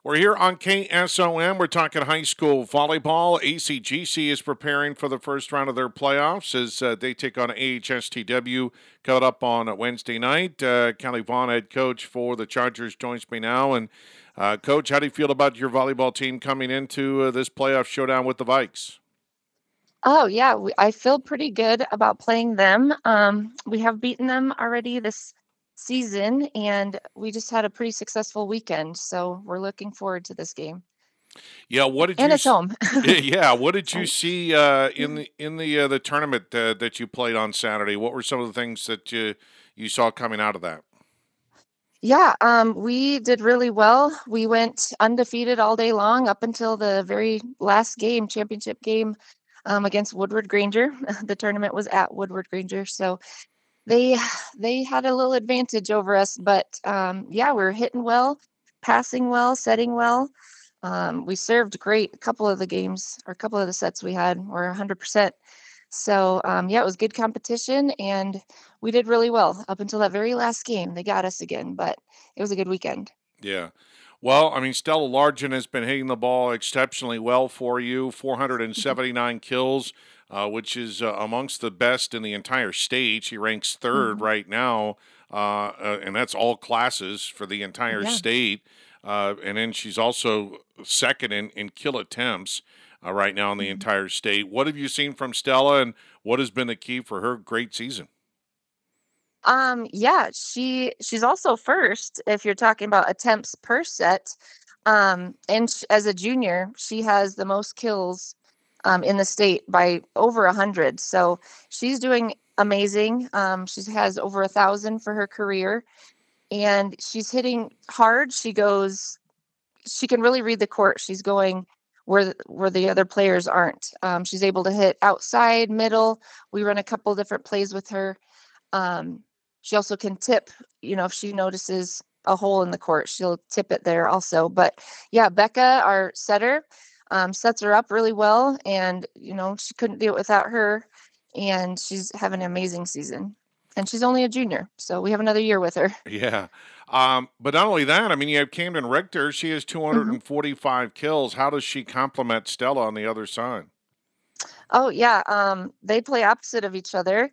We're here on KSOM. We're talking high school volleyball. ACGC is preparing for the first round of their playoffs as they take on AHSTW coming up on Wednesday night. Kelly Vaughn, head coach for the Chargers, joins me now. And, Coach, how do you feel about your volleyball team coming into this playoff showdown with the Vikes? Oh, yeah, I feel pretty good about playing them. We have beaten them already this season, and we just had a pretty successful weekend. So we're looking forward to this game. Yeah, what did And you? it's home. Yeah, what did you So, see in the tournament that you played on Saturday? What were some of the things that you saw coming out of that? yeah, we did really well. We went undefeated all day long up until the very last game, championship game, against Woodward Granger. The tournament was at Woodward Granger, so they they had a little advantage over us, but yeah, we were hitting well, passing well, setting well. We served great. A couple of the games or a couple of the sets we had were 100%. So yeah, it was good competition, and we did really well up until that very last game. They got us again, but it was a good weekend. Yeah. Well, I mean, Stella Largent has been hitting the ball exceptionally well for you. Mhm. 479 kills, which is amongst the best in the entire state. She ranks third Mhm. right now, and that's all classes for the entire Yeah. state. And then she's also second in kill attempts right now in the Mhm. entire state. What have you seen from Stella, and what has been the key for her great season? Yeah, she's also first if you're talking about attempts per set. And as a junior, she has the most kills in the state by over 100. So she's doing amazing. She has over 1,000 for her career, and she's hitting hard. She can really read the court. She's going where the other players aren't. She's able to hit outside, middle. We run a couple different plays with her. um, she also can tip, if she notices a hole in the court, she'll tip it there also. But yeah, Becca, our setter, sets her up really well. And, she couldn't do it without her. And she's having an amazing season. And she's only a junior. So we have another year with her. Yeah. But not only that, I mean, you have Camden Richter. She has Hmm. 245 kills. How does she complement Stella on the other side? Oh, yeah. They play opposite of each other.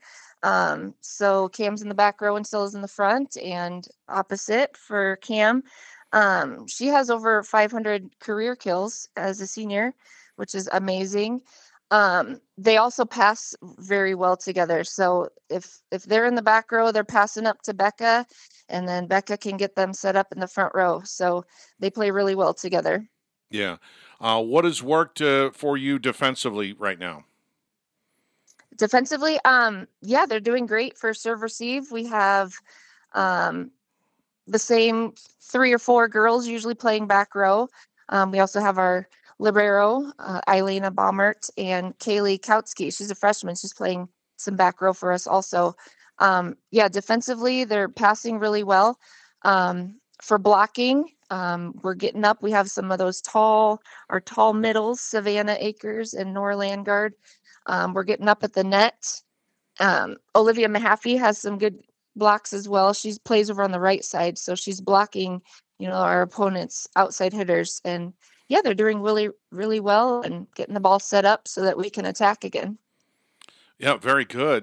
So Cam's in the back row and Stella's in the front, and opposite for Cam. She has over 500 career kills as a senior, which is amazing. They also pass very well together. So if they're in the back row, they're passing up to Becca, and then Becca can get them set up in the front row. So they play really well together. Yeah. What has worked for you defensively right now? Defensively, yeah, they're doing great for serve receive. We have um, the same three or four girls usually playing back row. We also have our libero, Eileen Baumert, and Kaylee Kautsky. She's a freshman. She's playing some back row for us also. Yeah, defensively, they're passing really well. For blocking, we're getting up. We have some of those our tall middles, Savannah Akers and Nora Landgard. We're getting up at the net. Olivia Mahaffey has some good blocks as well. She plays over on the right side, so she's blocking, our opponent's outside hitters. And yeah, they're doing really, really well and getting the ball set up so that we can attack again. Yeah, very good.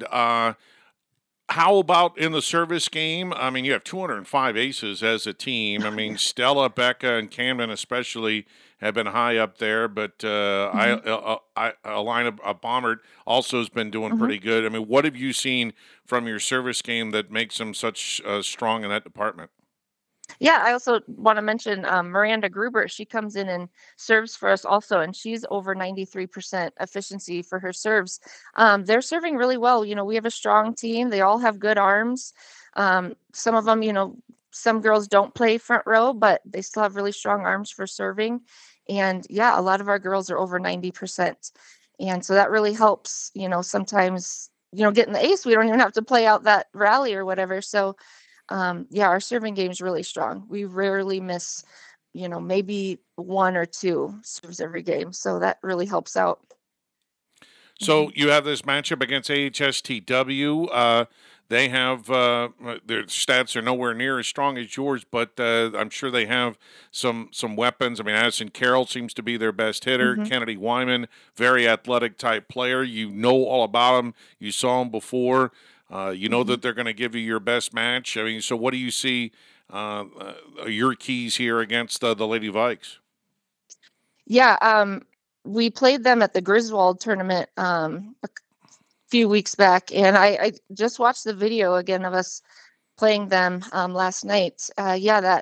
How about in the service game? I mean, you have 205 aces as a team. I mean, Yeah. Stella, Becca, and Camden especially have been high up there, but Hmm. Alina Bombard also has been doing Hmm. pretty good. I mean, what have you seen from your service game that makes them such strong in that department? Yeah, I also want to mention Miranda Gruber. She comes in and serves for us also, and she's over 93% efficiency for her serves. They're serving really well. We have a strong team. They all have good arms. Some of them, some girls don't play front row, but they still have really strong arms for serving. And yeah, a lot of our girls are over 90%. And so that really helps, sometimes, getting the ace. We don't even have to play out that rally or whatever. So yeah, our serving game is really strong. We rarely miss, maybe one or two serves every game. So that really helps out. So Mhm. you have this matchup against AHSTW. They have their stats are nowhere near as strong as yours, but I'm sure they have some weapons. I mean, Addison Carroll seems to be their best hitter. Hmm. Kennedy Wyman, very athletic type player. You know all about him. You saw him before. You know Hmm. that they're going to give you your best match. I mean, so what do you see your keys here against the Lady Vikes? Yeah, we played them at the Griswold tournament a few weeks back, and I just watched the video again of us playing them last night. Yeah, that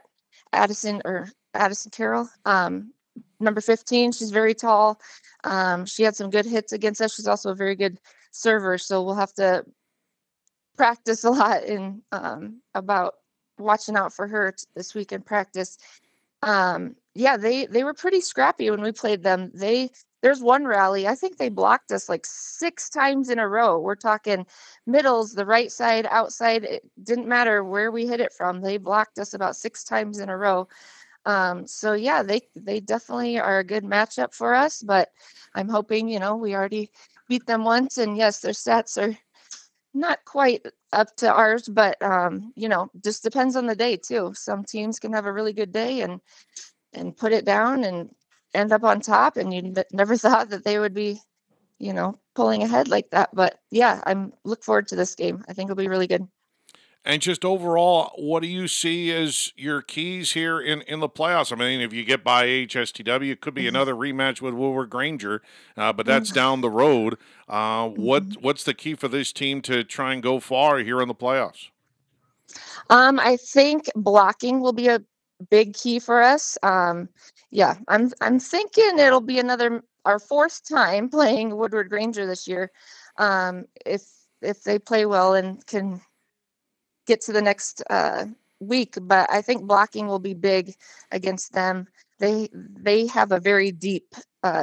Addison Carroll, number 15. She's very tall. She had some good hits against us. She's also a very good server, so we'll have to practice a lot in about watching out for her this week in practice. Yeah, they were pretty scrappy when we played them. There's one rally, I think they blocked us like 6 times in a row. We're talking middles, the right side, outside. It didn't matter where we hit it from. They blocked us about 6 times in a row. So yeah, they definitely are a good matchup for us, but I'm hoping, we already beat them once, and yes, their stats are not quite up to ours, but just depends on the day too. Some teams can have a really good day and put it down and end up on top, and you never thought that they would be, pulling ahead like that. But yeah, I'm look forward to this game. I think it'll be really good. And just overall, what do you see as your keys here in the playoffs? I mean, if you get by HSTW, it could be Mhm. another rematch with Woolworth Granger, but that's Mm. down the road. Mhm. What's the key for this team to try and go far here in the playoffs? I think blocking will be a big key for us. Yeah, I'm thinking it'll be our fourth time playing Woodward Granger this year. If they play well and can get to the next week, but I think blocking will be big against them. They have a very deep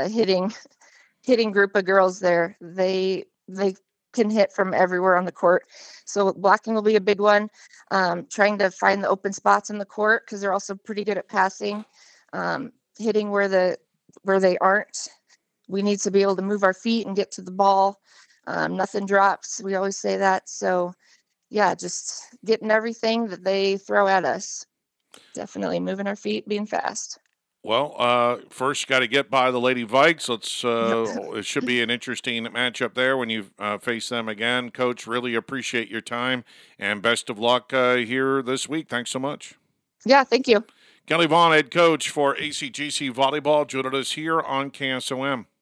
hitting group of girls there. They can hit from everywhere on the court. So blocking will be a big one. Trying to find the open spots in the court because they're also pretty good at passing, hitting where they aren't. We need to be able to move our feet and get to the ball. Nothing drops. We always say that. So yeah, just getting everything that they throw at us. Definitely moving our feet, being fast. Well, first got to get by the Lady Vikes. Yep. It should be an interesting matchup there when you face them again. Coach, really appreciate your time and best of luck here this week. Thanks so much. Yeah, thank you. Kelly Vaughn, head coach for ACGC Volleyball, joined us here on KSOM.